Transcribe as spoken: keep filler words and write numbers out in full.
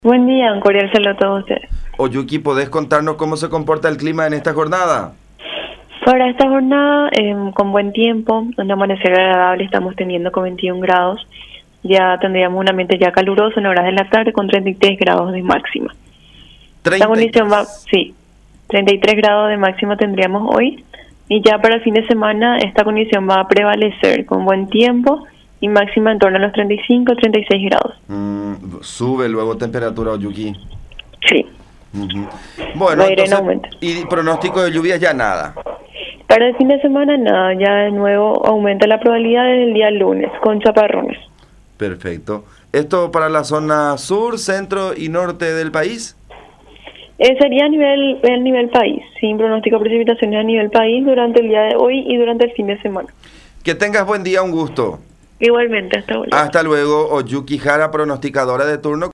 Buen día, un cordial saludo a todos ustedes. Oyuki, ¿podés contarnos cómo se comporta el clima en esta jornada? Para esta jornada, eh, con buen tiempo, un amanecer agradable, estamos teniendo con veintiún grados. Ya tendríamos un ambiente ya caluroso en horas de la tarde con treinta y tres grados de máxima. treinta y tres. La condición va, sí, treinta y tres grados de máxima tendríamos hoy. Y ya para el fin de semana, esta condición va a prevalecer con buen tiempo y máxima en torno a los treinta y cinco, treinta y seis grados. Mm, sube luego temperatura, Oyuki. Sí. Uh-huh. Bueno, Va a ir en entonces, aumento. y pronóstico de lluvia ya nada. Para el fin de semana, nada, ya de nuevo aumenta la probabilidad desde el día lunes con chaparrones. Perfecto. ¿Esto para la zona sur, centro y norte del país? Eh, sería a nivel, a nivel país, sin pronóstico de precipitaciones a nivel país durante el día de hoy y durante el fin de semana. Que tengas buen día, un gusto. Igualmente, hasta luego. Hasta luego, Oyuki Jara, pronosticadora de turno.